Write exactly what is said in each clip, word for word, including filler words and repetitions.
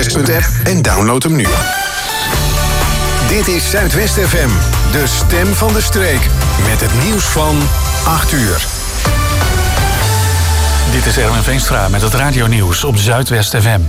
Zuidwest punt app en download hem nu. Dit is Zuidwest F M, de stem van de streek. Met het nieuws van acht uur. Dit is Erwin Veenstra met het radionieuws op Zuidwest F M.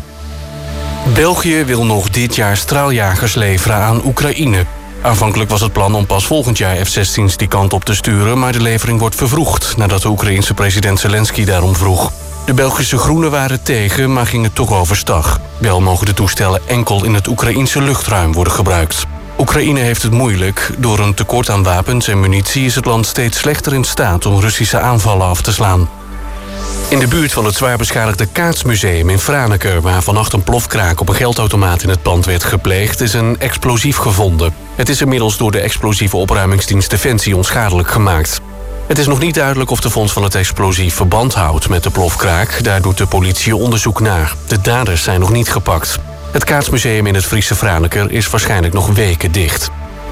België wil nog dit jaar straaljagers leveren aan Oekraïne. Aanvankelijk was het plan om pas volgend jaar F zestien's die kant op te sturen, maar de levering wordt vervroegd nadat de Oekraïense president Zelensky daarom vroeg. De Belgische Groenen waren tegen, maar gingen toch overstag. Wel mogen de toestellen enkel in het Oekraïense luchtruim worden gebruikt. Oekraïne heeft het moeilijk. Door een tekort aan wapens en munitie is het land steeds slechter in staat om Russische aanvallen af te slaan. In de buurt van het zwaar beschadigde Kaatsmuseum in Franeker, waar vannacht een plofkraak op een geldautomaat in het pand werd gepleegd, is een explosief gevonden. Het is inmiddels door de explosieve opruimingsdienst Defensie onschadelijk gemaakt. Het is nog niet duidelijk of de vondst van het explosief verband houdt met de plofkraak. Daar doet de politie onderzoek naar. De daders zijn nog niet gepakt. Het Kaatsmuseum in het Friese Franeker is waarschijnlijk nog weken dicht.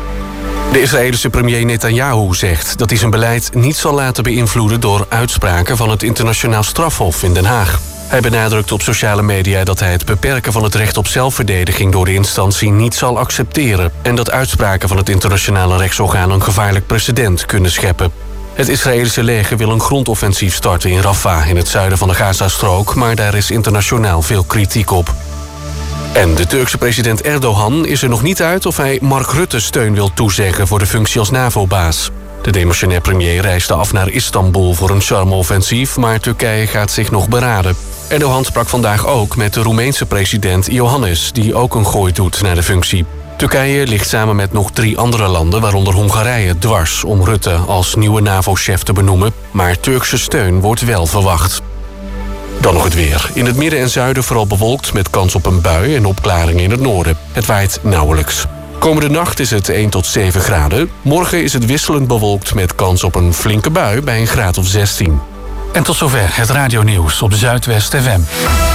De Israëlische premier Netanyahu zegt dat hij zijn beleid niet zal laten beïnvloeden door uitspraken van het Internationaal Strafhof in Den Haag. Hij benadrukt op sociale media dat hij het beperken van het recht op zelfverdediging door de instantie niet zal accepteren en dat uitspraken van het internationale rechtsorgaan een gevaarlijk precedent kunnen scheppen. Het Israëlische leger wil een grondoffensief starten in Rafah in het zuiden van de Gazastrook, maar daar is internationaal veel kritiek op. En de Turkse president Erdogan is er nog niet uit of hij Mark Rutte steun wil toezeggen voor de functie als NAVO-baas. De demissionair premier reisde af naar Istanbul voor een charme-offensief, maar Turkije gaat zich nog beraden. Erdogan sprak vandaag ook met de Roemeense president Iohannis, die ook een gooi doet naar de functie. Turkije ligt samen met nog drie andere landen, waaronder Hongarije, dwars om Rutte als nieuwe NAVO-chef te benoemen, maar Turkse steun wordt wel verwacht. Dan nog het weer. In het midden en zuiden vooral bewolkt met kans op een bui en opklaringen in het noorden. Het waait nauwelijks. Komende nacht is het één tot zeven graden. Morgen is het wisselend bewolkt met kans op een flinke bui bij een graad of zestien. En tot zover het radionieuws op Zuidwest F M.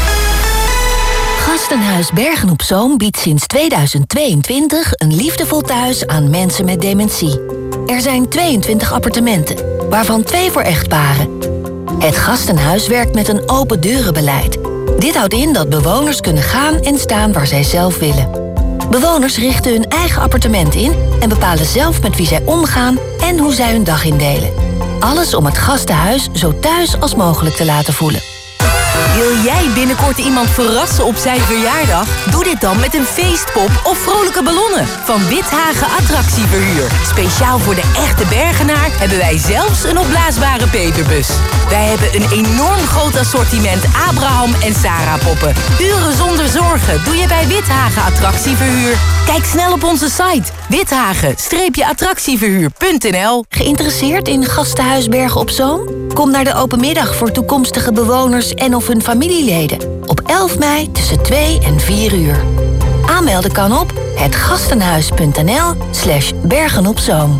Gastenhuis Bergen op Zoom biedt sinds tweeduizend tweeëntwintig een liefdevol thuis aan mensen met dementie. Er zijn tweeëntwintig appartementen, waarvan twee voor echtparen. Het Gastenhuis werkt met een open deurenbeleid. Dit houdt in dat bewoners kunnen gaan en staan waar zij zelf willen. Bewoners richten hun eigen appartement in en bepalen zelf met wie zij omgaan en hoe zij hun dag indelen. Alles om het Gastenhuis zo thuis als mogelijk te laten voelen. Wil jij binnenkort iemand verrassen op zijn verjaardag? Doe dit dan met een feestpop of vrolijke ballonnen van Withagen Attractieverhuur. Speciaal voor de echte Bergenaar hebben wij zelfs een opblaasbare peperbus. Wij hebben een enorm groot assortiment Abraham en Sarah poppen. Uren zonder zorgen doe je bij Withagen Attractieverhuur. Kijk snel op onze site withagen attractieverhuur punt n l. Geïnteresseerd in Gastenhuis Bergen op Zoom? Kom naar de openmiddag voor toekomstige bewoners en of hun familieleden. Op elf mei tussen twee en vier uur. Aanmelden kan op hetgastenhuis punt n l slash bergenopzoom.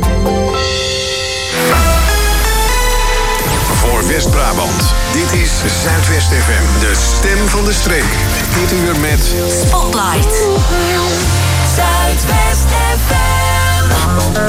Voor West-Brabant, dit is Zuidwest F M, de stem van de streek. Dit uur met Spotlight. Zuidwest F M.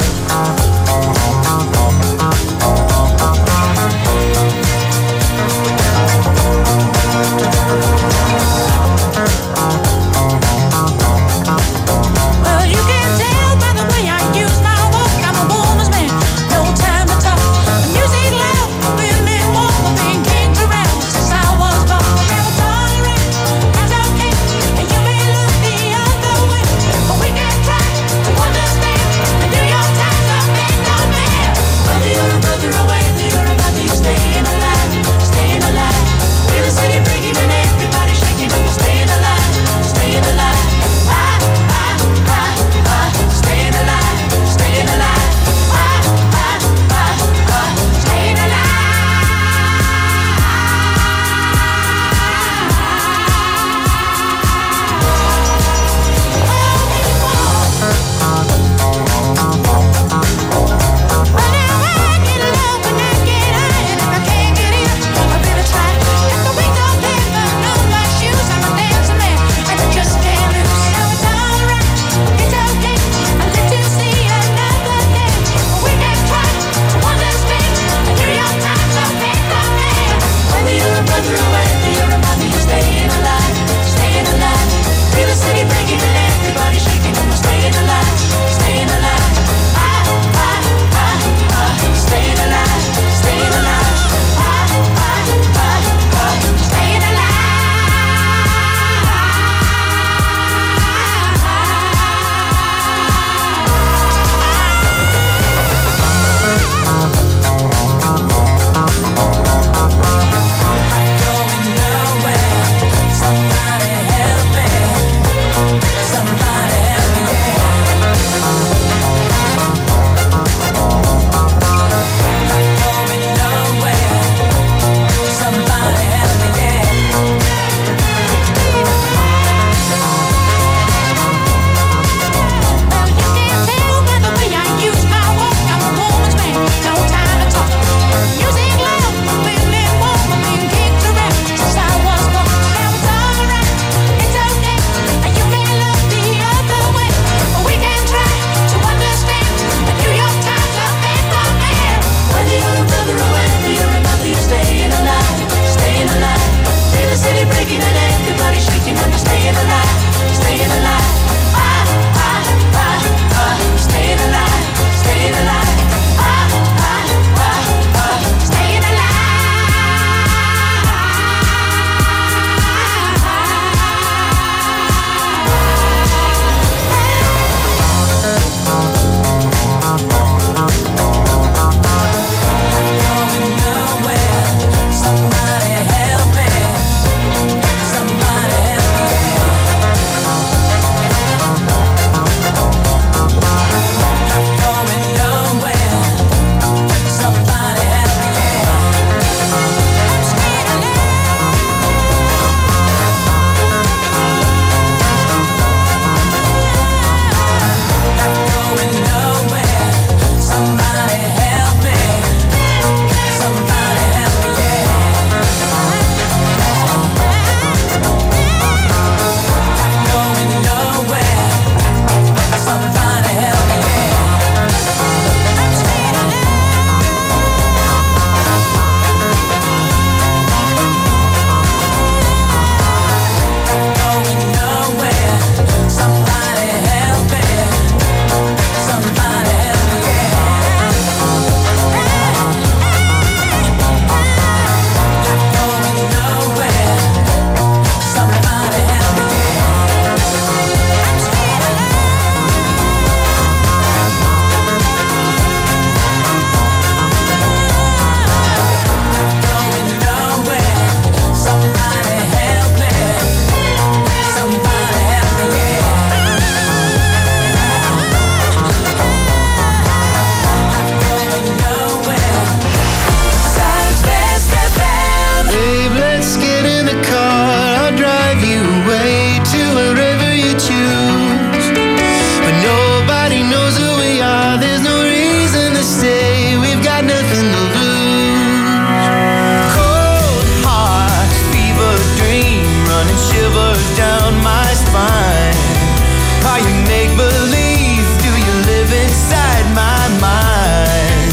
down my spine. Are you make-believe? Do you live inside my mind?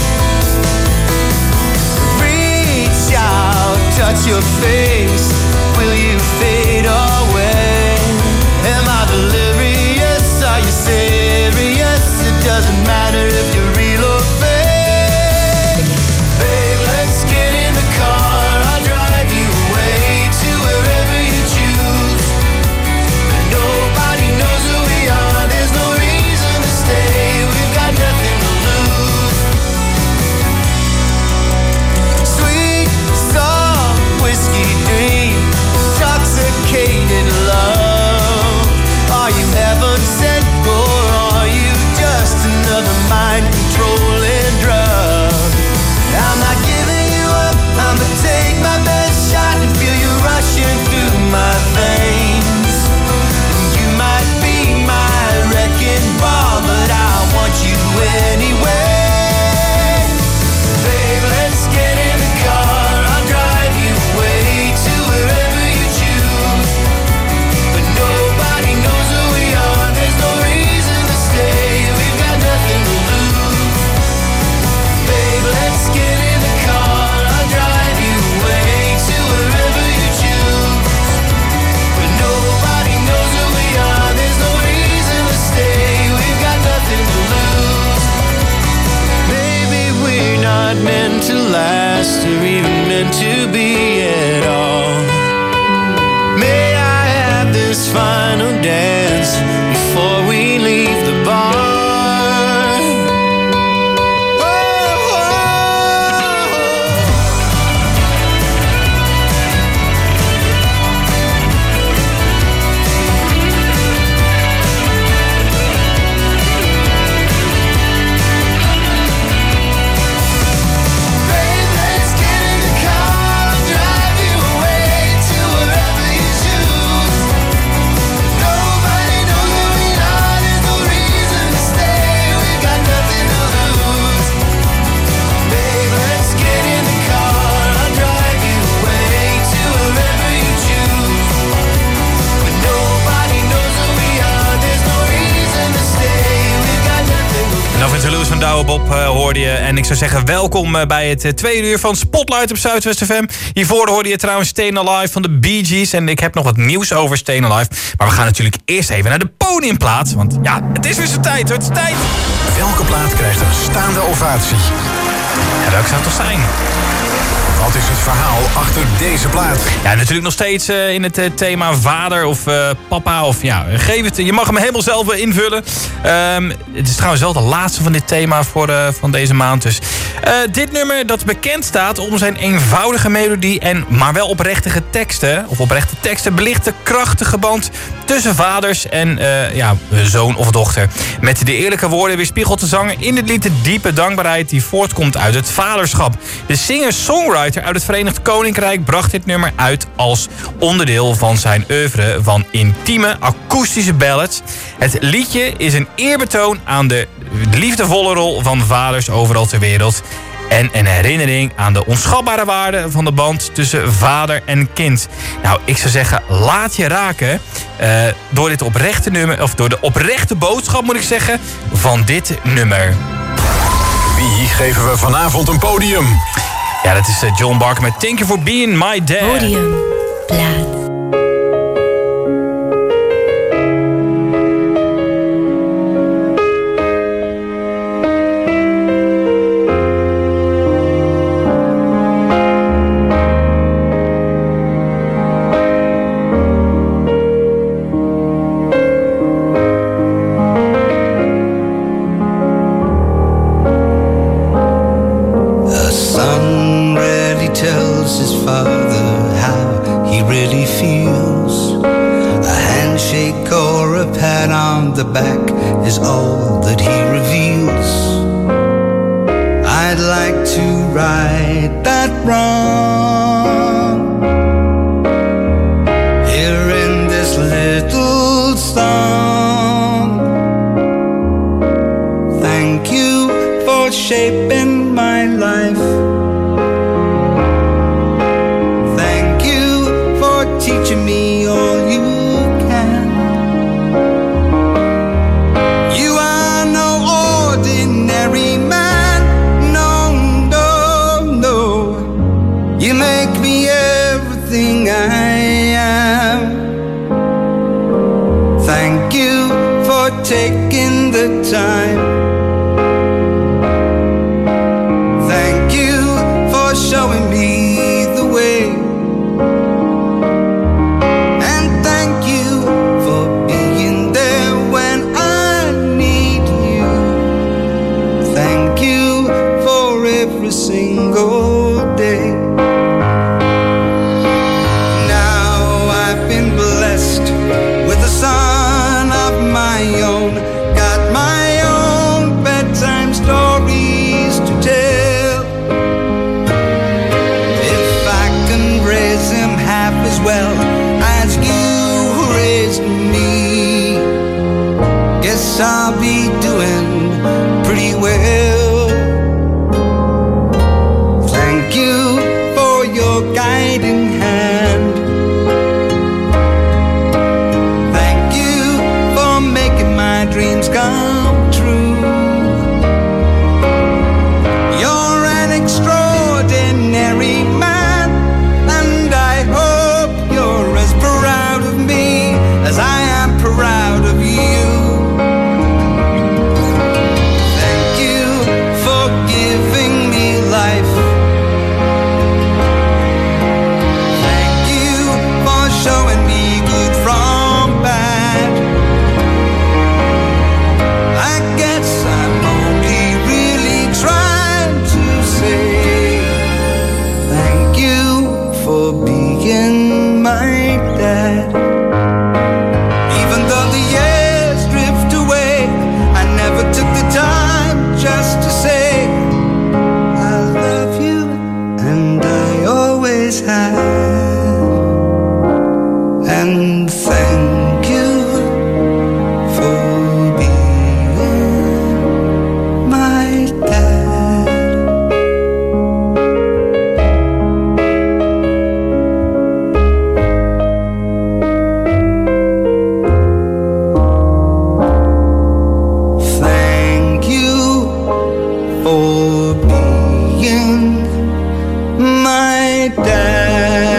Reach out, touch your face. Will you fade away? Am I delirious? Are you serious? It doesn't matter if you're real or fake. Babe, let's get in the car. I'll drive you away to wherever you choose. But nobody knows who we are. There's no reason to stay. We've got nothing to lose. Sweet, soft, whiskey dream, intoxicated love. Are you heaven sent or are you just another mind-controlling drug? I'm not giving you up, I'ma take my best shot and feel you rushing through my veins. You might be my wrecking ball, but I want you anyway. Babe, let's get in the car, I'll drive you away to wherever you choose. But nobody knows who we are, there's no reason to stay. We've got nothing to lose. Babe, let's get in the car, I'll drive you away to wherever you choose. But nobody knows who we are, there's no reason to stay. We've got nothing to lose. Maybe we're not meant to last or even meant to be at all. May I have this final dance before we leave the bar? Oh, oh, oh. Babe, let's get in the car, I'll drive you away to wherever you choose. Nobody knows who we are, there's no reason to stay. We've got nothing to lose. Babe, let's get in the car, I'll drive you away to wherever you choose. But nobody knows who we are, there's no reason to stay. We've got nothing to lose. Nothing to Lose van Douwe Bob uh, hoorde je. En ik zou zeggen welkom uh, bij het uh, tweede uur van Spotlight op Zuidwest F M. Hiervoor hoorde je trouwens Stayin' Alive van de Bee Gees. En ik heb nog wat nieuws over Stayin' Alive. Maar we gaan natuurlijk eerst even naar de podiumplaats. Want ja, het is weer zo'n tijd hoor. Het is tijd. Welke plaat krijgt een staande ovatie? Ja, welke zou het toch zijn? Wat is het verhaal achter deze plaat? Ja, natuurlijk nog steeds uh, in het uh, thema vader of uh, papa. Of ja, geef het. Je mag hem helemaal zelf invullen. Um, het is trouwens wel de laatste van dit thema voor, uh, van deze maand. Dus uh, dit nummer dat bekend staat om zijn eenvoudige melodie en maar wel oprechte teksten. Of oprechte teksten belicht de krachtige band tussen vaders en uh, ja, zoon of dochter. Met de eerlijke woorden weerspiegelt de zanger in dit lied de diepe dankbaarheid die voortkomt uit het vaderschap. De singer-songwriter uit het Verenigd Koninkrijk bracht dit nummer uit als onderdeel van zijn oeuvre van intieme akoestische ballads. Het liedje is een eerbetoon aan de liefdevolle rol van vaders overal ter wereld en een herinnering aan de onschatbare waarde van de band tussen vader en kind. Nou, ik zou zeggen, laat je raken uh, door dit oprechte nummer, of door de oprechte boodschap moet ik zeggen, van dit nummer. Wie geven we vanavond een podium? Ja, dat is John Barker met Thank You For Being My Dad. Podium, plaat. The back is all that he reveals. I'd like to right that wrong here in this little song. Thank you for shaping my life. Thank you for teaching me all you taking the time. Thank you for showing me the way. And thank you for being there when I need you. Thank you for every single day. Now I've been blessed with a son of my own. Got my own bedtime stories to tell. If I can raise him half as well as you raised me, guess I'll be doing pretty well. Thank you for your guiding hand. Thank you for making my dreams come true. You're an extraordinary man, and I hope you're as proud of me as I am proud of you. Thank you for giving me life. Thank you for showing me good from bad. I guess I'm only really trying to say thank you for being my dad. Even though the years drift away, I never took the time just to say I love you, and I always have. And thank you for being my dad. Thank you for being my dad.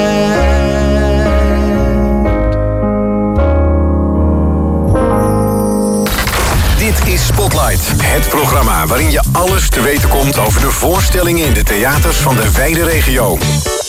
Dit is Spotlight, het programma waarin je alles te weten komt over de voorstellingen in de theaters van de wijde regio.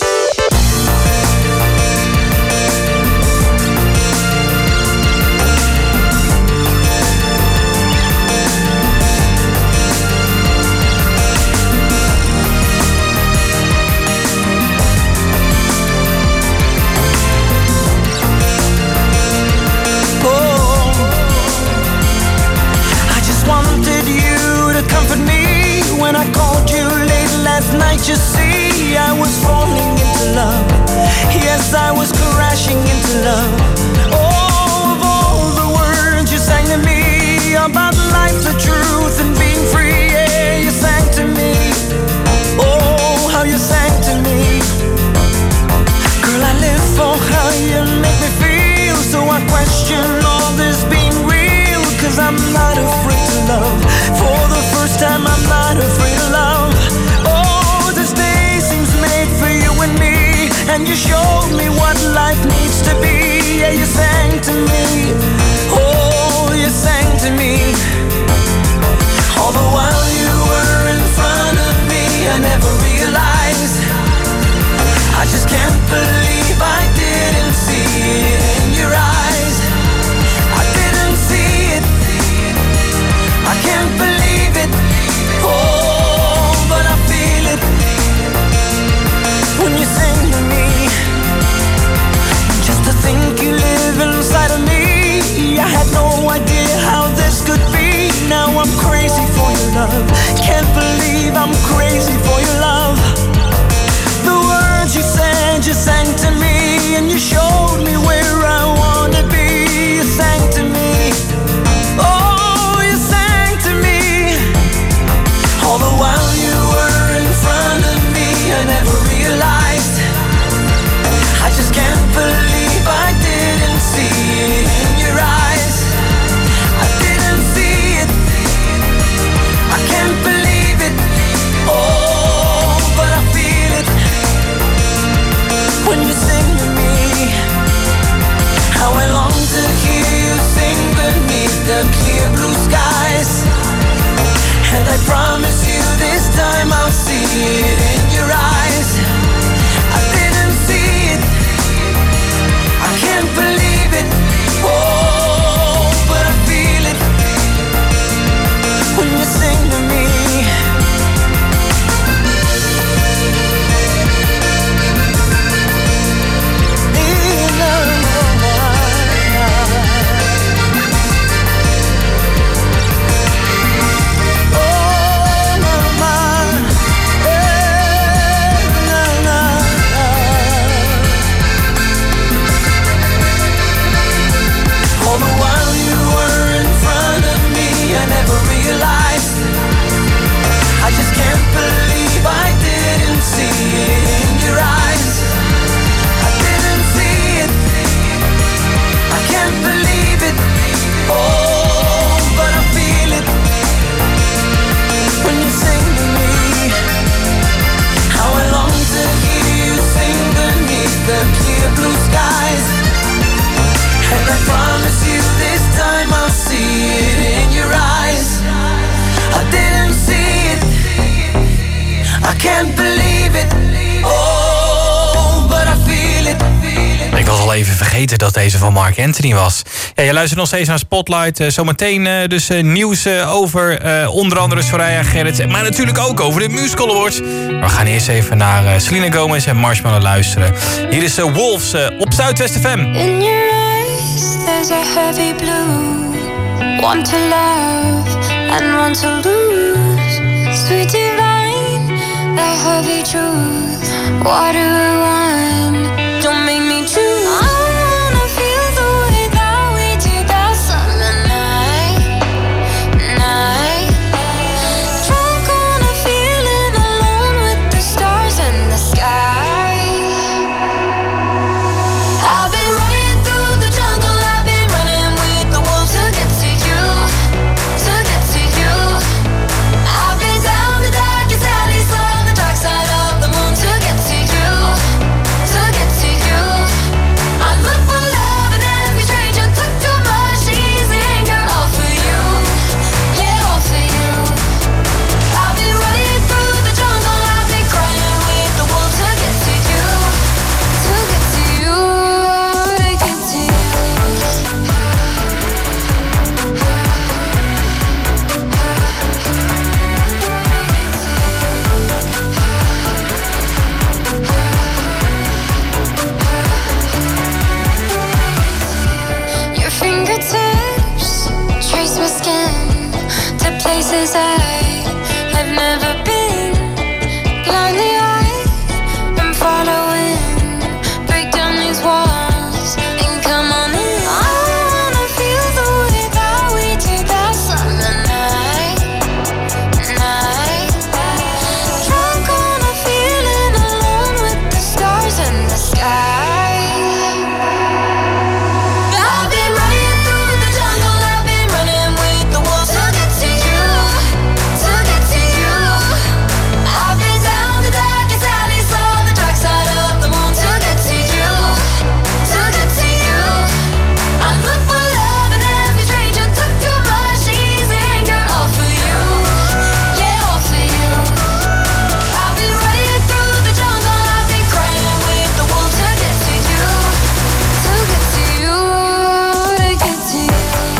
I just wanted you to comfort me when I called you late last night. You see, I was falling into love. Yes, I was crashing into love. Oh, of all the words you sang to me about life, the truth, and being free, yeah, you sang to me. Oh, how you sang to me. Girl, I live for how you make me feel. So I question all this being real, 'cause I'm not afraid to love. For the first time, I'm not afraid of love. Oh, this day seems made for you and me, and you showed me what life needs to be. Yeah, you sang to me. Oh, you sang to me. All the while you were in front of me, I never realized. I just can't believe I didn't see it in your eyes. I didn't see it. I can't believe it. Oh, but I feel it when you sing to me. Just to think you live inside of me, I had no idea how this could be. Now I'm crazy for your love. Can't believe I'm crazy for your love. The words you said, you sang to me, and you showed me where I want to be. You sang to me. Oh, you sang to me. All the while you were in front of me, I never realized. I just can't believe I didn't see it in your eyes. I didn't see it. I can't believe it. Oh, but I feel it when you sing to me. vergeten dat deze van Mark Anthony was. Ja, je luistert nog steeds naar Spotlight. Uh, zometeen uh, dus uh, nieuws uh, over uh, onder andere Soraya Gerrits. Maar natuurlijk ook over de Musical Awards. Maar we gaan eerst even naar uh, Selena Gomez en Marshmallow luisteren. Hier is uh, Wolves uh, op Zuidwest F M. In your eyes there's a heavy blue. One to love and one to lose. Sweet divine, the heavy truth. Water or wine, don't make me choose. I wanna feel the way that we did that summer night, night. Drunk on a feeling alone with the stars in the sky. I've been running through the jungle, I've been running with the wolves to get to you, to get to you. I've been down the darkest alleys on the dark side of the moon to get to you, to get to you. I look for love in every stranger, took too much easy anger, all for you, yeah, all for you. I've been running through the jungle, I've been crying with the wolves to get to you, to get to you, to get to you. Your fingertips trace my skin to places I have never been. Blindly eyed, I'm following. Break down these walls and come on in. I wanna feel the way that we did that summer night, night. Drunk on a feeling alone with the stars in the sky. I've been running through the jungle, I've been running with the wolves to get to you, to get to you. I've been down the darkest alleys on the dark side of the moon to get to you, to get to you. I look for love in every stranger, took too much easy anger, all for you, yeah, all for you. I've been running through the jungle, I've been crying with the wolves to get to you, to get to you, to get to you.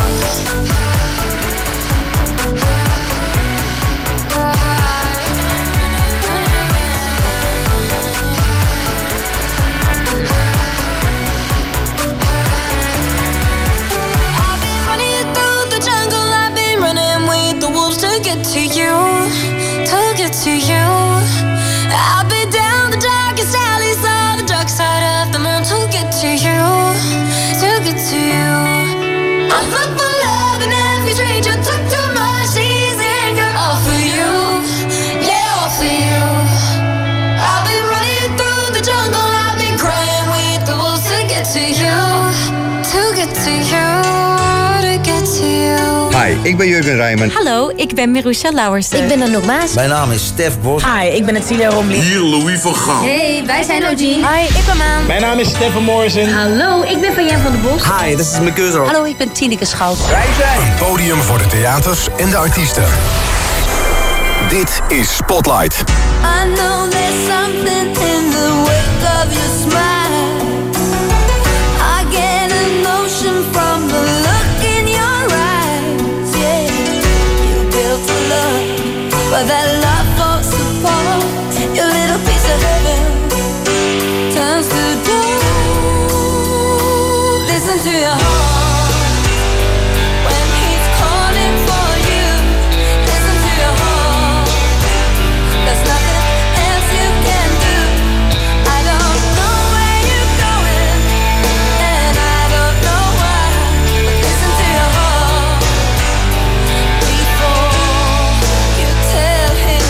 I've been running through the jungle, I've been running with the wolves to get to you, to get to you. I've been down the darkest alleys on the dark side of the moon to get to you, to get to you. I look for love in every stranger, took too much easy anger, all for you, yeah, all for you. I've been running through the jungle, I've been crying with the wolves to get to you, to get to you, to get to you. Hi, ik ben Jurgen Rijmen. Hallo, ik ben Miroucha Lauwersen. Ik ben Anouk Maas. Mijn naam is Stef Bos. Hi, ik ben Celia Romli. Hier Louis van Gaal. Hey, wij zijn O G. Hi, ik ben Maan. Mijn naam is Stefan Morrison. Hallo, ik ben Van van der Bos. Hi, this is Mekuzo. Hallo, ik ben Tineke Schout. Wij zijn Een podium voor de theaters en de artiesten. Dit is Spotlight. I know there's something in the wake of your smile. I get a notion from the look in your eyes. Yeah, you built a love, but that love falls apart. Your little piece of heaven turns to gold. Listen to your heart when he's calling for you. Listen to your heart. There's nothing else you can do. I don't know where you're going, and I don't know why. But listen to your heart before you tell him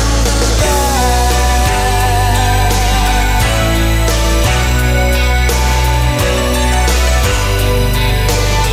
goodbye.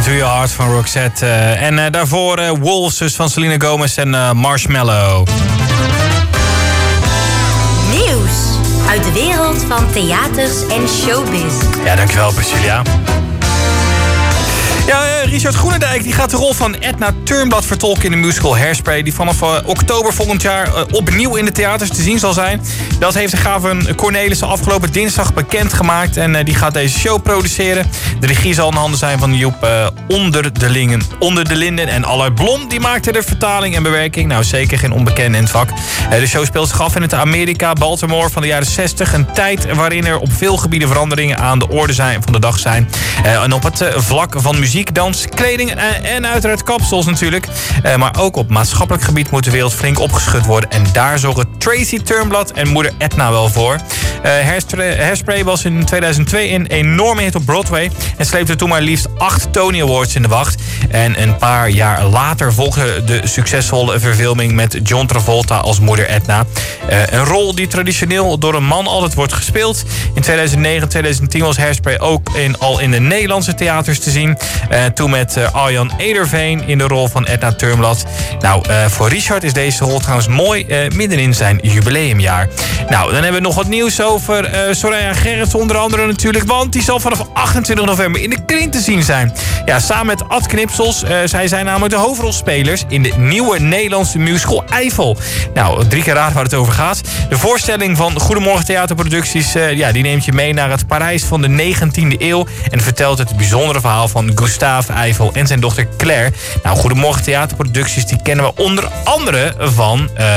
Do Your Heart van Roxette. Uh, en uh, daarvoor uh, Wolves dus van Selena Gomez en uh, Marshmallow. Nieuws uit de wereld van theaters en showbiz. Ja, dankjewel Priscilla. Ja, uh, Richard Groenendijk die gaat de rol van Edna Turnblad vertolken in de musical Hairspray, die vanaf uh, oktober volgend jaar uh, opnieuw in de theaters te zien zal zijn. Dat heeft de Gaven Cornelissen afgelopen dinsdag bekendgemaakt en uh, die gaat deze show produceren. De regie zal in handen zijn van Joep uh, onder, de Lingen, onder de Linden en Allard Blom. Die maakte de vertaling en bewerking. Nou, zeker geen onbekende in het vak. Uh, de show speelt zich af in het Amerika, Baltimore van de jaren zestig. Een tijd waarin er op veel gebieden veranderingen aan de orde zijn, van de dag zijn. Uh, en op het uh, vlak van muziek, dans, kleding en, en uiteraard kapsels natuurlijk. Uh, maar ook op maatschappelijk gebied moet de wereld flink opgeschud worden. En daar zorgen Tracy Turnblad en moeder Edna wel voor. Uh, Hairspray, Hairspray was in tweeduizend twee een enorme hit op Broadway. En sleepte toen maar liefst acht Tony Awards in de wacht. En een paar jaar later volgde de succesvolle verfilming met John Travolta als moeder Edna. Uh, een rol die traditioneel door een man altijd wordt gespeeld. In tweeduizend negen en tweeduizend tien was Hairspray ook in, al in de Nederlandse theaters te zien. Uh, toen met uh, Arjan Ederveen in de rol van Edna Turnblad. Nou, uh, voor Richard is deze rol trouwens mooi uh, midden in zijn jubileumjaar. Nou, dan hebben we nog wat nieuws over uh, Soraya Gerrits onder andere natuurlijk. Want die zal vanaf achtentwintig november in de Kring te zien zijn. Ja, samen met Ad Knipsels. Uh, zij zijn namelijk de hoofdrolspelers in de nieuwe Nederlandse musical Eiffel. Nou, drie keer raad waar het over gaat. De voorstelling van Goedemorgen Theaterproducties, uh, ja, die neemt je mee naar het Parijs van de negentiende eeuw. En vertelt het bijzondere verhaal van Gustave Eiffel en zijn dochter Claire. Nou, Goedemorgen Theaterproducties, die kennen we onder andere van... Uh,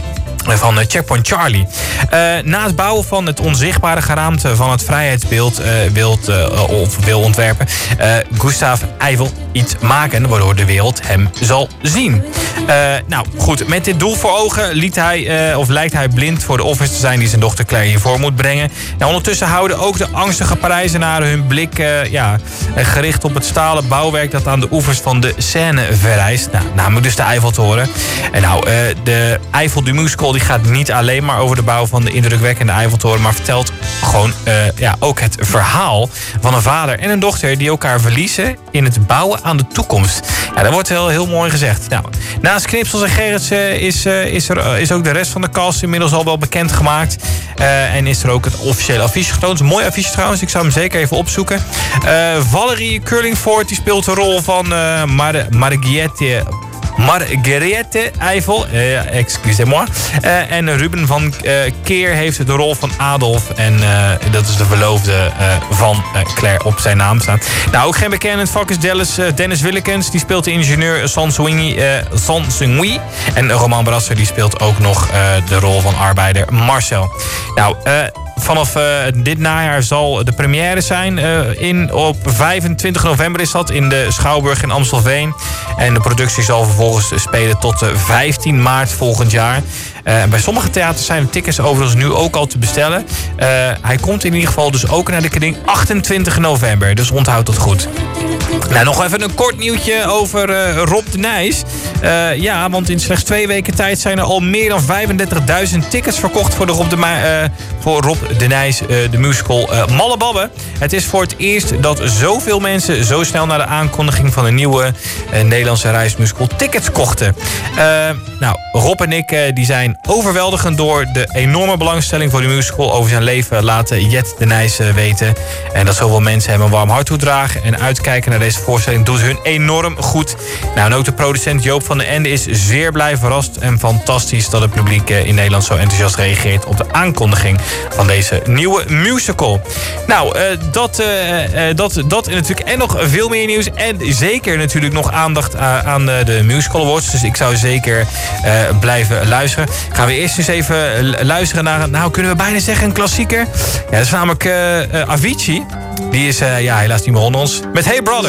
van Checkpoint Charlie. Uh, na het bouwen van het onzichtbare geraamte van het vrijheidsbeeld uh, wilt, uh, of wil ontwerpen, uh, Gustave Eiffel iets maken waardoor de wereld hem zal zien. Uh, nou goed, met dit doel voor ogen liet hij, uh, of lijkt hij blind voor de offers te zijn die zijn dochter Claire hiervoor moet brengen. Nou, ondertussen houden ook de angstige Parijzenaren hun blik uh, ja, gericht op het stalen bouwwerk dat aan de oevers van de Seine verrijst. Nou, namelijk dus de Eiffeltoren. En nou, uh, de Eiffel de Musical die gaat niet alleen maar over de bouw van de indrukwekkende Eiffeltoren, maar vertelt gewoon uh, ja, ook het verhaal van een vader en een dochter die elkaar verliezen in het bouwen aan de toekomst. Ja, dat wordt heel, heel mooi gezegd. Nou, naast Knipsels en Gerrits uh, is, uh, is, er, uh, is ook de rest van de cast inmiddels al wel bekendgemaakt. Uh, en is er ook het officiële affiche getoond. Een mooi affiche trouwens, ik zou hem zeker even opzoeken. Uh, Valerie Curlingford die speelt de rol van uh, Mar- Marguerite... Marguerite Eiffel, uh, excusez-moi. Uh, en Ruben van uh, Keer heeft de rol van Adolf. En uh, dat is de verloofde uh, van uh, Claire op zijn naam staan. Nou, ook geen bekende in het vak is Dennis, uh, Dennis Willekens. Die speelt de ingenieur Sansui. Uh, Sansui. En Roman Brasser die speelt ook nog uh, de rol van arbeider Marcel. Nou, uh, vanaf uh, dit najaar zal de première zijn. Uh, in, op vijfentwintig november is dat in de Schouwburg in Amstelveen. En de productie zal vervolgens spelen tot uh, vijftien maart volgend jaar. Uh, bij sommige theaters zijn de tickets overigens nu ook al te bestellen. Uh, hij komt in ieder geval dus ook naar de Kring achtentwintig november. Dus onthoud dat goed. Nou, nog even een kort nieuwtje over uh, Rob de Nijs. Uh, ja, want in slechts twee weken tijd zijn er al meer dan vijfendertigduizend tickets verkocht voor, de Rob, de Ma- uh, voor Rob de Nijs, uh, de musical uh, Malle Babbe. Het is voor het eerst dat zoveel mensen zo snel naar de aankondiging van een nieuwe uh, Nederlandse reismusical tickets kochten. Uh, nou, Rob en ik uh, die zijn overweldigend door de enorme belangstelling voor de musical over zijn leven laten Jet de Nijs uh, weten. En dat zoveel mensen hem een warm hart toedragen en uitkijken naar deze voorstelling doet hun enorm goed. Nou, en ook de producent Joop van den Ende is zeer blij verrast en fantastisch dat het publiek uh, in Nederland zo enthousiast reageert op de aankondiging van deze nieuwe musical. Nou, uh, dat, uh, uh, dat, dat en natuurlijk en nog veel meer nieuws en zeker natuurlijk nog aandacht uh, aan uh, de Musical Awards. Dus ik zou zeker uh, blijven luisteren. Gaan we eerst eens even luisteren naar, nou kunnen we bijna zeggen, een klassieker. Ja, dat is namelijk uh, uh, Avicii. Die is uh, ja, helaas niet meer onder ons. Met Hey Brother.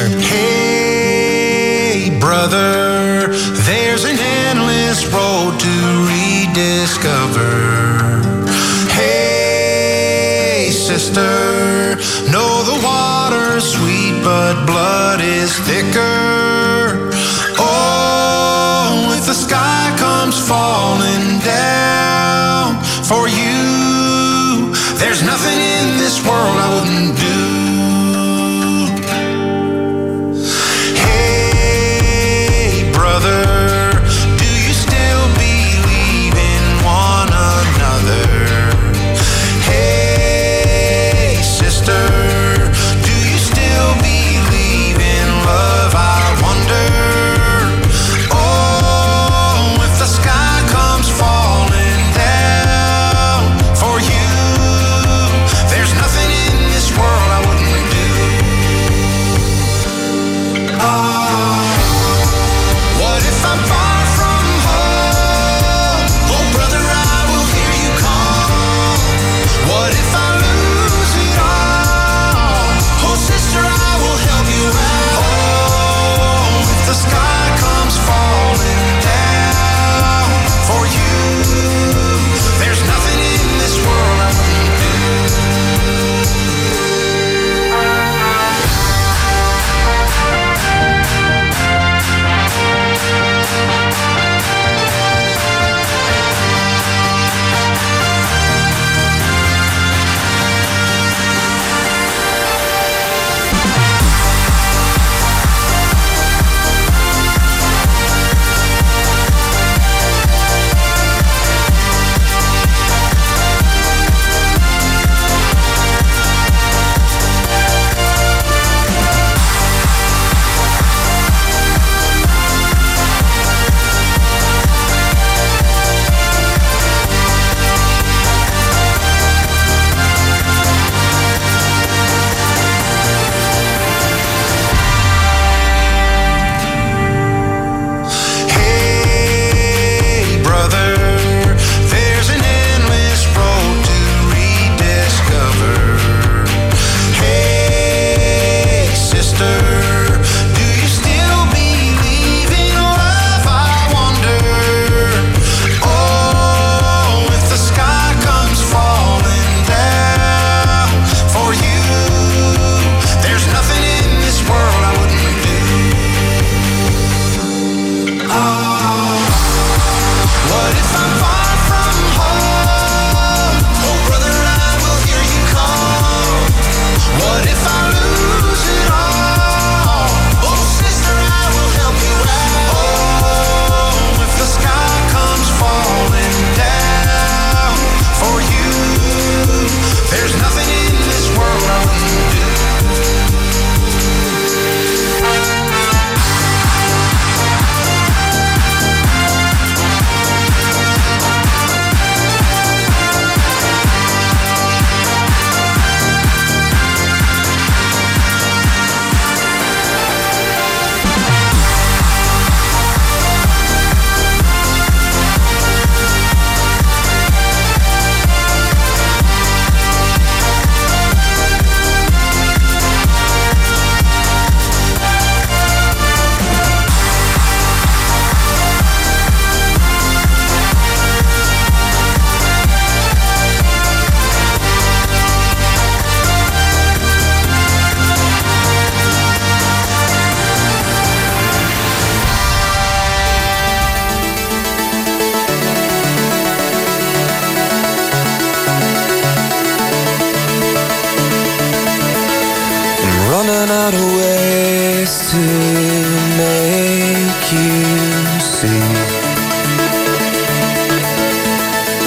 Hey brother, there's an endless road to rediscover. Hey sister, know the water's sweet but blood is thicker. Oh, if the sky comes falling down for you, there's nothing in this world I wouldn't do.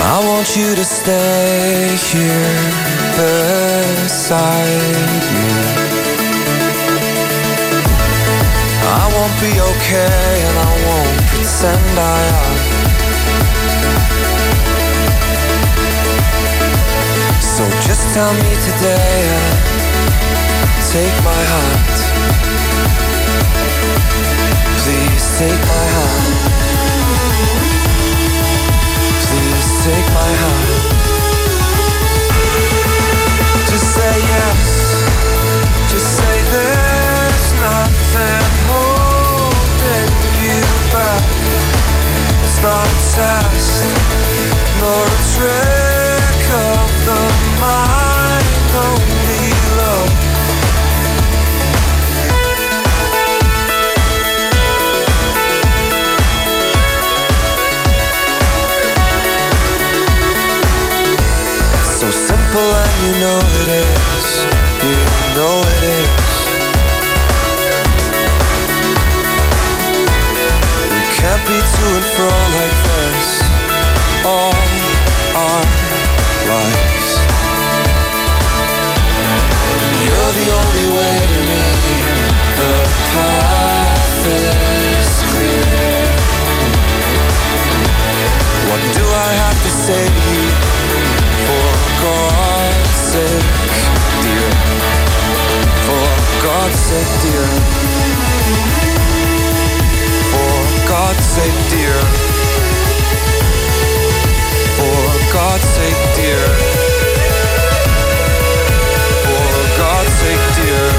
I want you to stay here beside me. I won't be okay and I won't pretend I am. So just tell me today and take my hand. Please take my hand. Please take my hand. Just say yes. Just say there's nothing holding you back. It's not a test, nor a trick of the mind, only love. So simple and you know it is, you know it is. We can't be to and fro like this all our lives. You're the only way to me, the path is clear. What do I have to say to you? For God's sake, dear. For God's sake, dear. For God's sake, dear. For God's sake, dear. For God's sake, dear.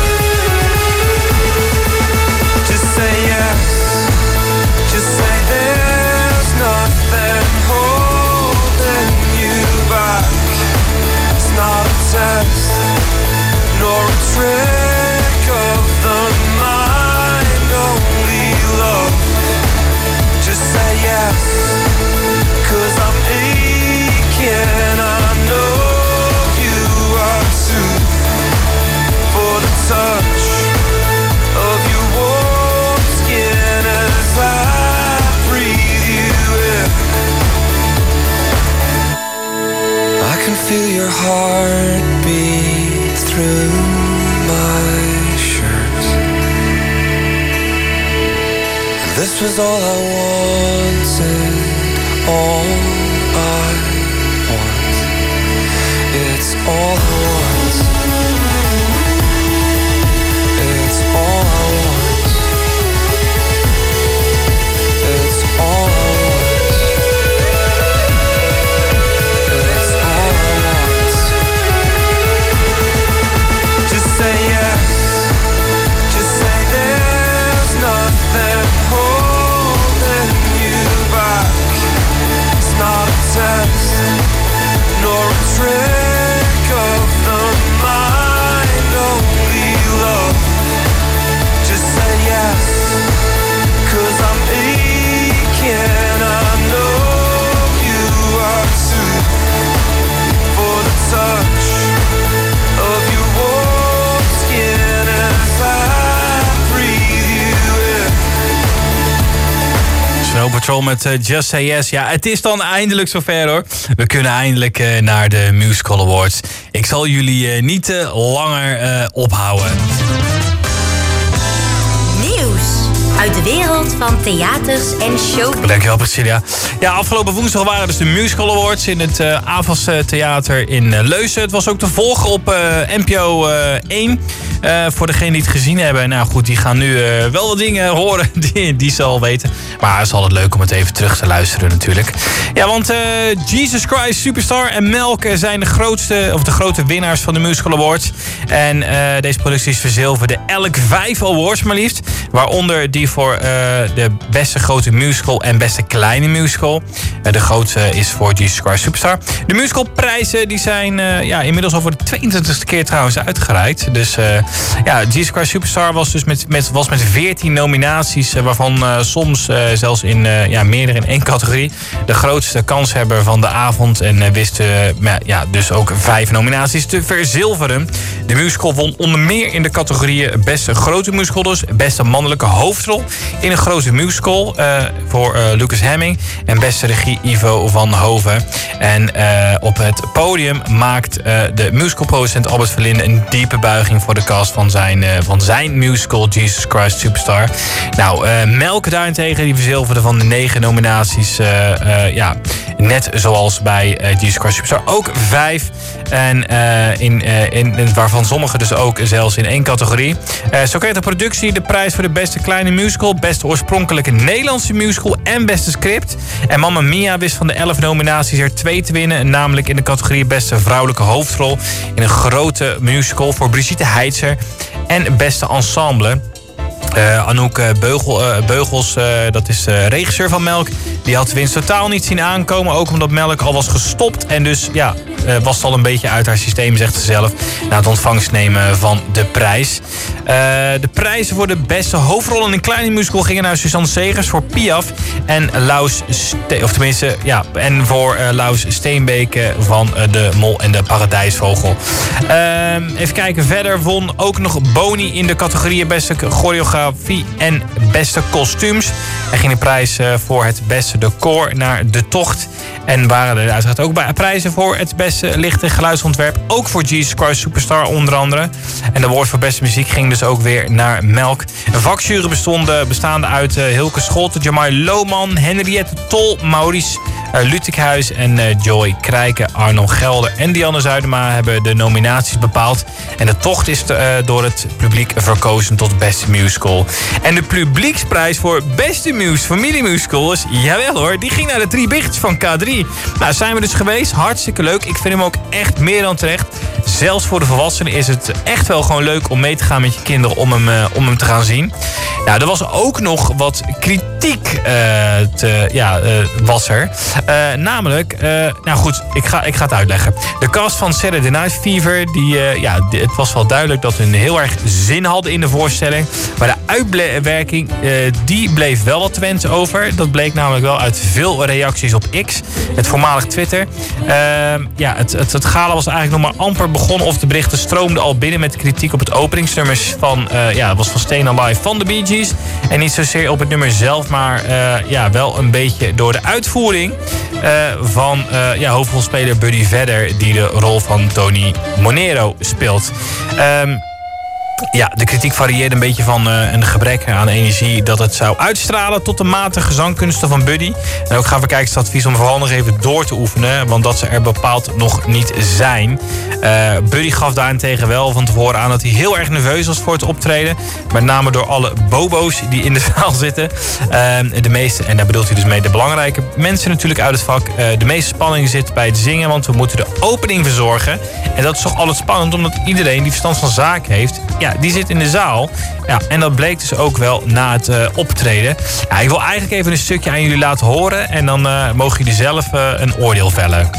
Just say yes. Just say there's nothing holding you back. It's not a test, nor a trick of the mind, only love. Just say yes, 'cause I'm aching, I know you are too. For the touch of your warm skin as I breathe you in. I can feel your heartbeat through my shirt. This was all I wanted, all I want. It's all I want. It's all I want. It's all I want. It's all I want. Just say yes. Just say there's nothing holding you back. It's not a test, nor a trick of the mind, only love. Just say yes, 'cause I'm aching, I know you are too. For the touch of your warm skin as I breathe you in. Snow Patrol met uh, Just Say Yes. Ja, het is dan eindelijk zover hoor. We kunnen eindelijk uh, naar de Musical Awards. Ik zal jullie uh, niet uh, langer uh, ophouden. Nieuws uit de wereld van theaters en showbiz. Dankjewel Priscilla. Ja, afgelopen woensdag waren dus de Musical Awards in het uh, A V A S Theater in uh, Leusden. Het was ook te volgen op uh, N P O uh, één. Uh, voor degenen die het gezien hebben. Nou goed, die gaan nu uh, wel wat dingen horen die, die ze al weten. Maar het is altijd leuk om het even terug te luisteren natuurlijk. Ja, want uh, Jesus Christ Superstar en Melk zijn de grootste, of de grote winnaars van de Musical Awards. En uh, deze producties verzilverden elk vijf awards maar liefst. Waaronder die voor uh, de beste grote musical en beste kleine musical. Uh, de grootste is voor Jesus Christ Superstar. De musicalprijzen die zijn uh, ja, inmiddels al voor de tweeëntwintigste keer trouwens uitgereikt. Dus uh, ja, Jesus Christ Superstar was dus met, met, was met veertien nominaties. Uh, waarvan uh, soms uh, zelfs in uh, ja, meerdere in één categorie. De grootste kanshebber van de avond. En uh, wist uh, ja, dus ook vijf nominaties te verzilveren. De musical won onder meer in de categorieën beste grote musical dus. Beste mannelijke mannelijke hoofdrol in een grote musical uh, voor uh, Lucas Hemming. En beste regie Ivo van Hoven. En uh, op het podium maakt uh, de musicalproducent Albert Verlinde een diepe buiging voor de cast van zijn, uh, van zijn musical Jesus Christ Superstar. Nou, uh, Melk daarentegen, die verzilverde van de negen nominaties. Uh, uh, ja, net zoals bij uh, Jesus Christ Superstar ook vijf. En uh, in, uh, in, in, waarvan sommige dus ook zelfs in één categorie. Uh, zo kreeg de productie de prijs voor de beste kleine musical, beste oorspronkelijke Nederlandse musical en beste script. En Mamma Mia wist van de elf nominaties er twee te winnen. Namelijk in de categorie beste vrouwelijke hoofdrol in een grote musical voor Brigitte Heitzer. En beste ensemble. Uh, Anouk Beugel, uh, Beugels, uh, dat is uh, regisseur van Melk. Die had de winst totaal niet zien aankomen. Ook omdat Melk al was gestopt. En dus ja, uh, was het al een beetje uit haar systeem, zegt ze zelf. Na het ontvangst nemen van de prijs. Uh, de prijzen voor de beste hoofdrollen in een kleine musical gingen naar Suzanne Segers voor Piaf. En Laus, Ste- of tenminste, ja, en voor uh, Laus Steenbeke van uh, De Mol en de Paradijsvogel. Uh, even kijken, verder won ook nog Boni in de categorieën beste choreografie en beste kostuums. Er ging de prijs uh, voor het beste decor naar De Tocht. En waren er uiteraard ook bij prijzen voor het beste licht- en geluidsontwerp. Ook voor Jesus Christ Superstar onder andere. En de award voor beste muziek ging dus ook weer naar Melk. Een vakjury bestond, bestaande uit uh, Hilke Scholte, Jamai Lohman, Henriette Tol, Maurice uh, Lutikhuis en uh, Joy Krijken, Arno Gelder en Dianne Zuidema hebben de nominaties bepaald. En De Tocht is uh, door het publiek verkozen tot beste musical. En de publieksprijs voor beste mus- familiemusical is, jawel hoor, die ging naar de Drie Biggetjes van K drie. Nou, zijn we dus geweest. Hartstikke leuk. Ik vind hem ook echt meer dan terecht. Zelfs voor de volwassenen is het echt wel gewoon leuk om mee te gaan met je kinderen om hem, uh, om hem te gaan zien. Nou, er was ook nog wat kritiek uh, te, ja, uh, was er. Uh, namelijk, uh, nou goed, ik ga, ik ga het uitleggen. De cast van Saturday Night Fever, die, uh, ja, die, het was wel duidelijk dat hun heel erg zin hadden in de voorstelling. Maar de uitwerking, uh, die bleef wel wat te wensen over. Dat bleek namelijk wel uit veel reacties op X, het voormalig Twitter. Uh, ja, het, het, het gala was eigenlijk nog maar amper begonnen of de berichten stroomden al binnen met kritiek op het openingsnummers van, uh, ja, het was van Stayin' Alive van de Bee Gees. En niet zozeer op het nummer zelf, maar uh, ja, wel een beetje door de uitvoering uh, van uh, ja, hoofdrolspeler Buddy Vedder, die de rol van Tony Monero speelt. Um, Ja, de kritiek varieerde een beetje van uh, een gebrek aan energie dat het zou uitstralen tot de matige zangkunsten van Buddy. En ook gaan we kijken het advies om vooral nog even door te oefenen, want dat ze er bepaald nog niet zijn. Uh, Buddy gaf daarentegen wel van tevoren aan dat hij heel erg nerveus was voor het optreden. Met name door alle bobo's die in de zaal zitten. Uh, de meeste, en daar bedoelt hij dus mee de belangrijke mensen natuurlijk uit het vak. Uh, de meeste spanning zit bij het zingen, want we moeten de opening verzorgen. En dat is toch altijd spannend, omdat iedereen die verstand van zaken heeft, ja, die zit in de zaal. Ja, en dat bleek dus ook wel na het uh, optreden. Ja, ik wil eigenlijk even een stukje aan jullie laten horen. En dan uh, mogen jullie zelf uh, een oordeel vellen.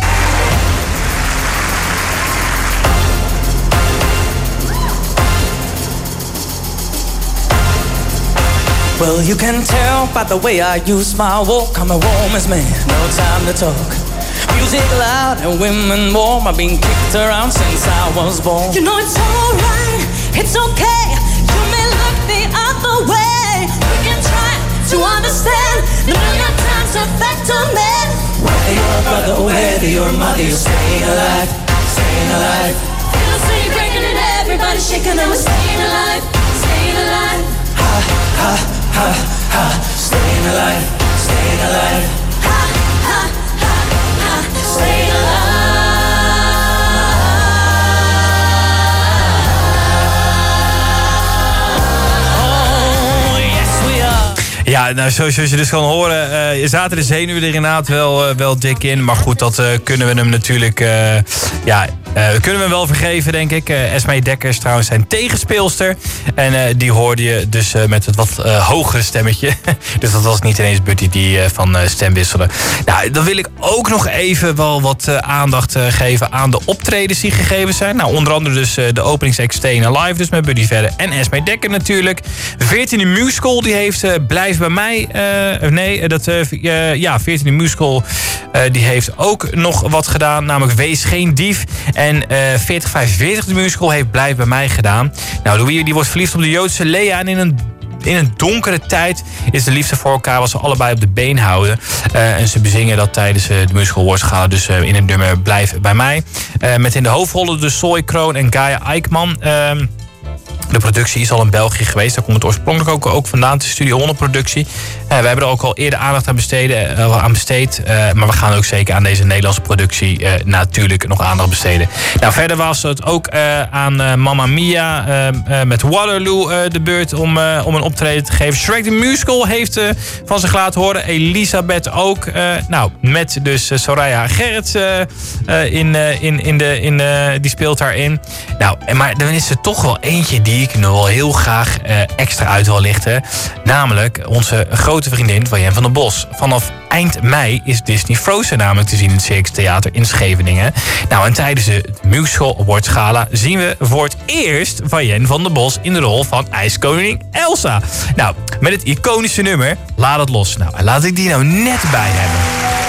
Well, you can tell by the way I use my walk. I'm a woman's man, no time to talk. Music loud and women warm. I've been kicked around since I was born. You know it's alright, it's okay. You may look the other way. We can try to understand. The million times affect a man. Whether you're a brother or whether you're a mother, you're staying alive, staying alive. Feel the city breaking and everybody shaking and we're staying alive, staying alive. Ha, ha, ha, ha. Staying alive, staying alive. Ha, ha, ha, ha. Staying alive. Ja, nou, zoals je dus kan horen, uh, zaten de zenuwen er inderdaad wel, uh, wel dik in. Maar goed, dat uh, kunnen we hem natuurlijk, uh, ja, uh, kunnen we hem wel vergeven, denk ik. Uh, Esmee Dekker is trouwens zijn tegenspeelster. En uh, die hoorde je dus uh, met het wat uh, hogere stemmetje. Dus dat was niet ineens Buddy die uh, van uh, stem wisselde. Nou, dan wil ik ook nog even wel wat uh, aandacht uh, geven aan de optredens die gegeven zijn. Nou, onder andere dus uh, de openingsact Stayin' Alive, dus met Buddy Vedder en Esmee Dekker natuurlijk. veertiende musical, die heeft uh, Blijf bij mij. Uh, nee, dat, uh, uh, ja, veertiende musical, uh, die heeft ook nog wat gedaan. Namelijk Wees geen dief. En uh, veertig vijfenveertig de musical heeft Blijf bij mij gedaan. Nou, Louis die wordt verliefd op de Joodse Lea. En in een In een donkere tijd is de liefde voor elkaar wat ze allebei op de been houden. Uh, en ze bezingen dat tijdens uh, de Musical Awards Gala. Dus uh, in het nummer Blijf bij mij. Uh, met in de hoofdrollen de Zoe Kroon en Gaia Eikman. Uh, De productie is al in België geweest. Daar komt het oorspronkelijk ook, ook vandaan. Het is Studio honderd productie. Uh, we hebben er ook al eerder aandacht aan, besteden, uh, aan besteed. Uh, maar we gaan ook zeker aan deze Nederlandse productie uh, natuurlijk nog aandacht besteden. Nou, verder was het ook uh, aan uh, Mamma Mia uh, uh, met Waterloo uh, de beurt om, uh, om een optreden te geven. Shrek the Musical heeft uh, van zich laten horen. Elisabeth ook. Uh, nou, met dus uh, Soraya Gerrits uh, uh, in, uh, in, in de, in, uh, die speelt daarin. Nou, maar dan is er toch wel eentje die ik nog wel heel graag uh, extra uit wil lichten. Namelijk onze grote vriendin Vianne van der Bos. Vanaf eind mei is Disney Frozen namelijk te zien in het Circus Theater in Scheveningen. Nou, en tijdens de Musical Awards Gala zien we voor het eerst Vianne van der Bos in de rol van IJskoningin Elsa. Nou, met het iconische nummer Laat het los. Nou, en laat ik die nou net bij hebben.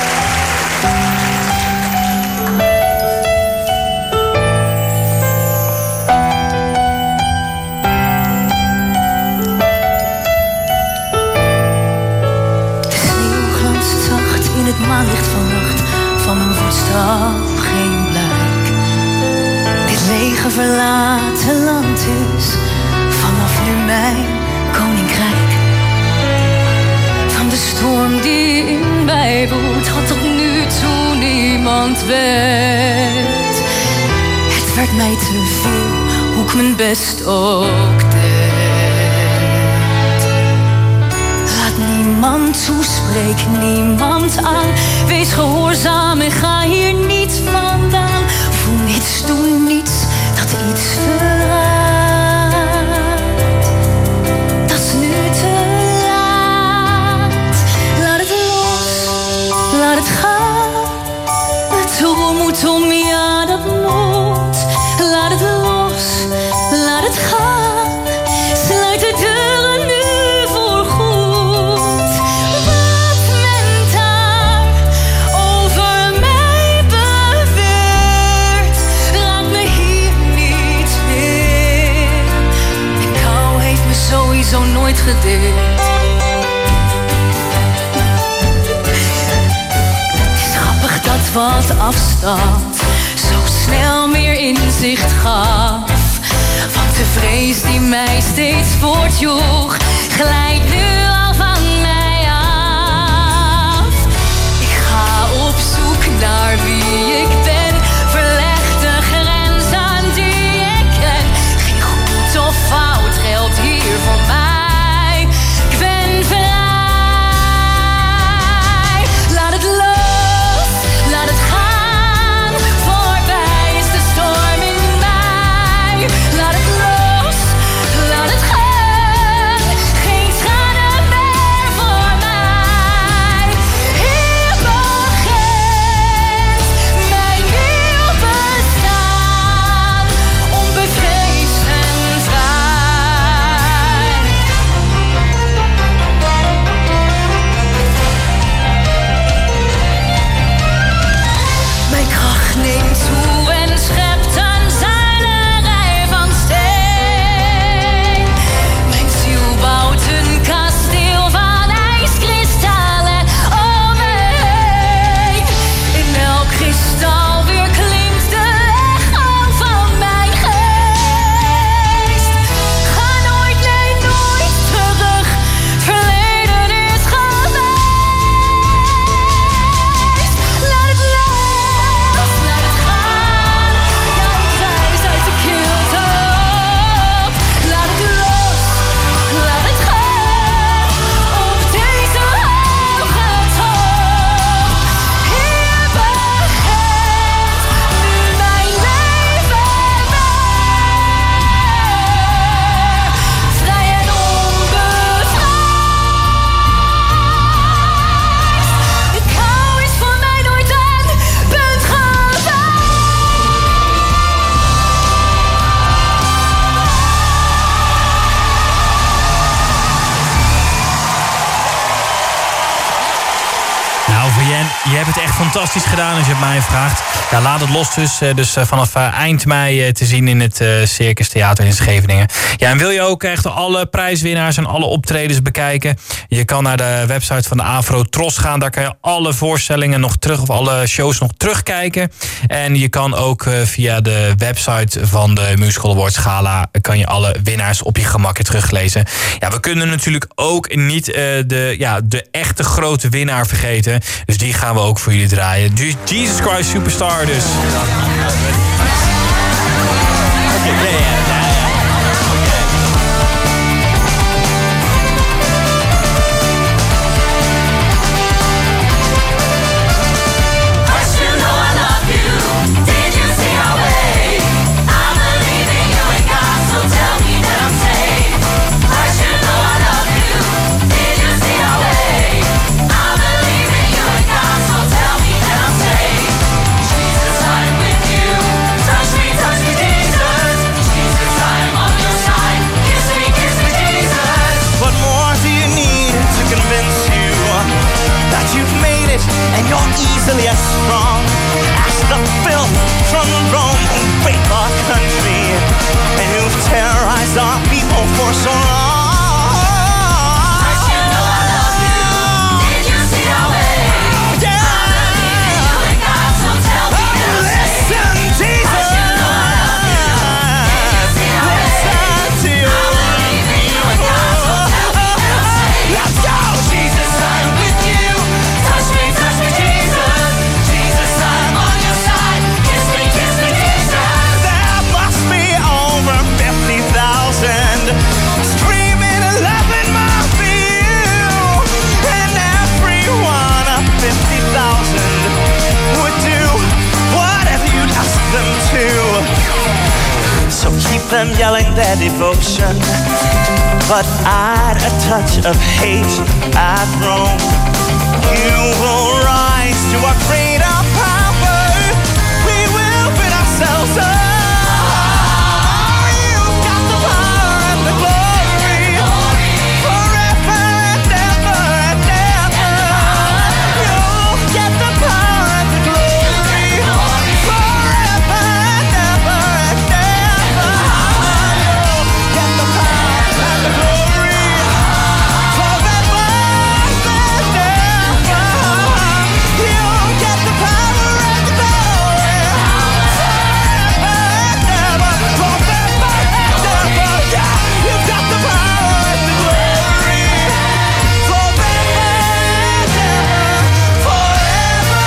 Het maanlicht van nacht, van mijn voetstap geen blijk. Dit lege verlaten land is vanaf nu mijn koninkrijk. Van de storm die in mij woedt, had tot nu toe niemand weet. Het werd mij te veel, hoe ik mijn best ook deed. Niemand toespreek, niemand aan. Wees gehoorzaam en ga hier niet vandaan. Voel niets, doe niets, dat iets verraadt. Dat is nu te laat. Laat het los, laat het gaan. Het roer moet om, ja dat moet. Laat het los, laat het gaan. Sluit de deuren nu. Zo nooit gedeeld. Het is grappig dat wat afstand zo snel meer inzicht gaf. Want de vrees die mij steeds voortjoeg, glijdt nu al van mij af. Ik ga op zoek naar wie ik ben. Verleg de grenzen die ik ken. Geen goed of fout geldt hier voor mij. Ik ben vrij. Laat het los, laat het gaan. Voorbij is de storm in mij. Laat het los, laat het gaan. Geen schade meer voor mij. Hier begint mijn nieuw bestaan. Onbevreesd en vrij. Mijn kracht neemt toe en schept een zuilerij van steen. Mijn ziel bouwt een kasteel van ijskristallen om me heen. In elk kristal weer klinkt de echo van mijn geest. Ga nooit, nee nooit terug, verleden is geweest. Laat het los, laat het gaan. Ja, ik reis uit de kilte op. Laat het los, laat het gaan. Op deze hoge top. Hier begint nu mijn leven weer. Vrij en onbevreesd. De kou is voor mij nooit een punt geweest. Nou, Vianne, je hebt het echt fantastisch gedaan als je het mij vraagt. Ja, laat het los dus. Uh, dus uh, vanaf uh, eind mei uh, te zien in het uh, Circus Theater in Scheveningen. Ja, en wil je ook echt alle prijswinnaars en alle optredens bekijken? Je kan naar de website van de Afro Tros gaan. Daar kan je alle voorstellingen nog terug, of alle shows nog terugkijken. En je kan ook uh, via de website van de Musical Awards Gala kan je alle winnaars op je gemak teruglezen. Ja, we kunnen natuurlijk ook niet uh, de, ja, de echte grote winnaar vergeten. Dus die gaan we ook voor jullie draaien. Dus Jesus Christ Superstar dus. And you're easily as strong as the filth from Rome. Rape our country, and you've terrorized our people for so long. First you know I love you, did you see our way? Yeah. I believe in you and God, so tell me now. Listen, Jesus. First you know I love you, did you see our way? Listen to you. I believe in you and God, so tell me now. Let's go, Jesus, I'm with you. Touch me, touch me, Jesus. Jesus, I'm on your side. Kiss me, kiss me, Jesus. There must be over fifty thousand screaming and loving my view. And every one of fifty thousand would do whatever you'd ask them to. So keep them yelling their devotion, but add a touch of hate at Rome. You will rise to a greater power. We will rid ourselves of. You've got the power and the glory, forever and ever and ever. You'll get the power and the glory, forever and ever and ever. You'll get the power and the glory, forever and ever. You'll get the power and the glory, forever and ever, forever and ever. Yeah, you've got the power and the glory, forever and ever, forever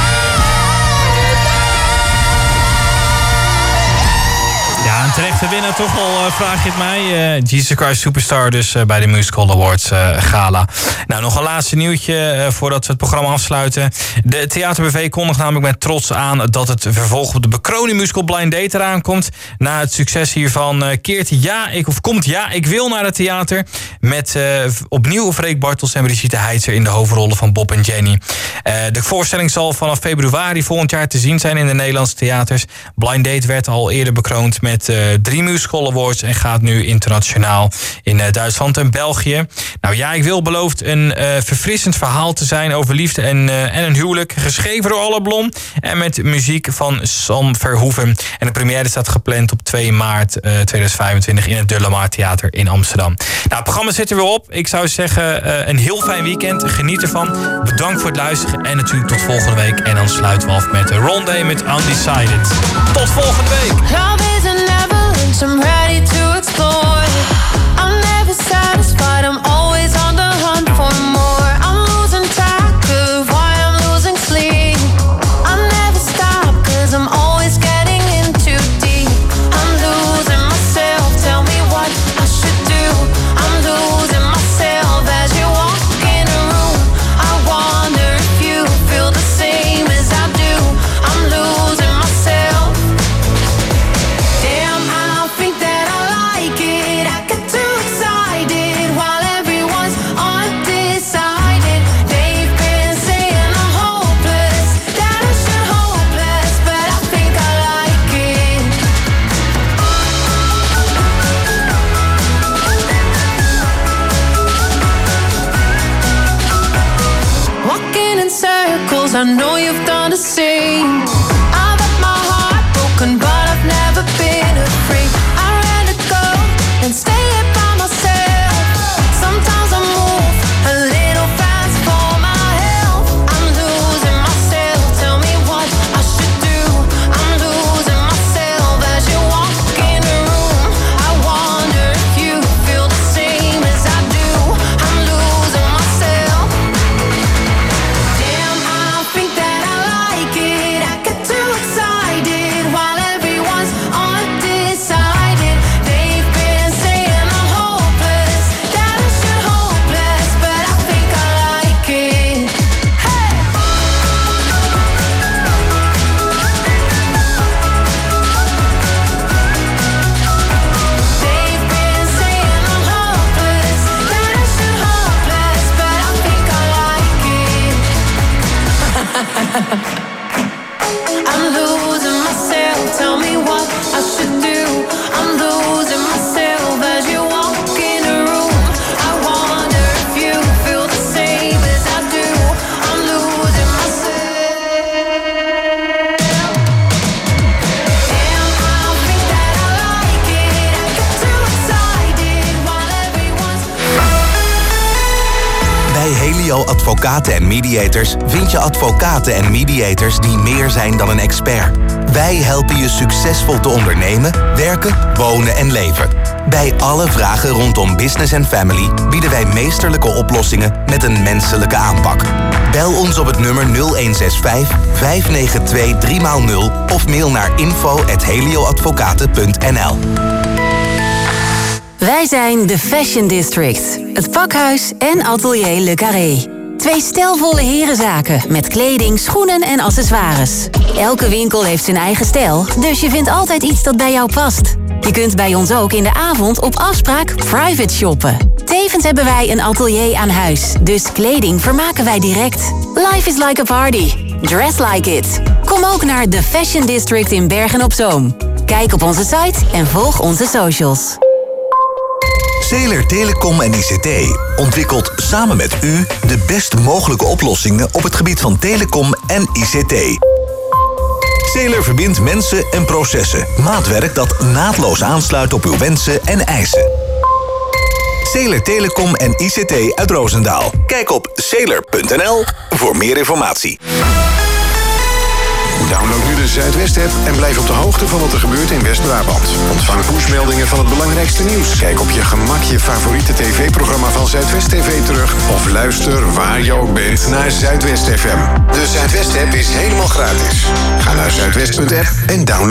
Ja, een terechte winnaar toch al, uh, vraag je het mij. Uh, Jesus Christ Superstar dus uh, bij de Musical Awards uh, Gala. Nou, nog een laatste nieuwtje uh, voordat we het programma afsluiten. De Theater B V kondigt namelijk met trots aan dat het vervolg op de bekroning musical Blind Date eraan komt. Na het succes hiervan uh, keert ja, ik, of komt Ja, ik wil naar het theater. Met uh, opnieuw Freek Bartels en Brigitte Heitzer in de hoofdrollen van Bob en Jenny. Uh, de voorstelling zal vanaf februari volgend jaar te zien zijn in de Nederlandse theaters. Blind Date werd al eerder bekroond met uh, drie Musical Awards en gaat nu internationaal in uh, Duitsland en België. Nou ja, ik wil belooft een uh, verfrissend verhaal te zijn over liefde en, uh, en een huwelijk. Geschreven door Alle Blom en met muziek van Sam Verhoeven. En de première staat gepland op twee maart uh, tweeduizend vijfentwintig in het De La Mar Theater in Amsterdam. Nou, het programma zit er weer op. Ik zou zeggen, uh, een heel fijn weekend. Geniet ervan. Bedankt voor het luisteren en natuurlijk tot volgende week. En dan sluiten we af met Rondé met Undecided. Tot volgende week. Love is an avalanche, I'm ready to explore. I'm never satisfied, I'm always on the hunt for more. I'm losing track of why I'm losing sleep. I never stop, cause I'm always getting in too deep. I'm losing myself, tell me what I should do. I'm losing myself as you walk in a room. I wonder if you feel the same as I do. I'm losing myself. Damn, I think that Helio Advocaten en Mediators vind je advocaten en mediators die meer zijn dan een expert. Wij helpen je succesvol te ondernemen, werken, wonen en leven. Bij alle vragen rondom business en family bieden wij meesterlijke oplossingen met een menselijke aanpak. Bel ons op het nummer nul een zes vijf, vijf negen twee, drie nul of mail naar info at helioadvocaten punt n l. Wij zijn de Fashion District, het pakhuis en atelier Le Carré. Twee stijlvolle herenzaken met kleding, schoenen en accessoires. Elke winkel heeft zijn eigen stijl, dus je vindt altijd iets dat bij jou past. Je kunt bij ons ook in de avond op afspraak private shoppen. Tevens hebben wij een atelier aan huis, dus kleding vermaken wij direct. Life is like a party. Dress like it. Kom ook naar The Fashion District in Bergen-op-Zoom. Kijk op onze site en volg onze socials. Zeeler Telecom en I C T ontwikkelt samen met u de best mogelijke oplossingen op het gebied van telecom en I C T. Zeeler verbindt mensen en processen. Maatwerk dat naadloos aansluit op uw wensen en eisen. Zeeler Telecom en I C T uit Roosendaal. Kijk op zeeler punt n l voor meer informatie. Download nu de Zuidwest-app en blijf op de hoogte van wat er gebeurt in West-Brabant. Ontvang pushmeldingen van het belangrijkste nieuws. Kijk op je gemak je favoriete tv-programma van Zuidwest T V terug. Of luister waar je ook bent naar Zuidwest F M. De Zuidwest-app is helemaal gratis. Ga naar zuidwest punt app en download.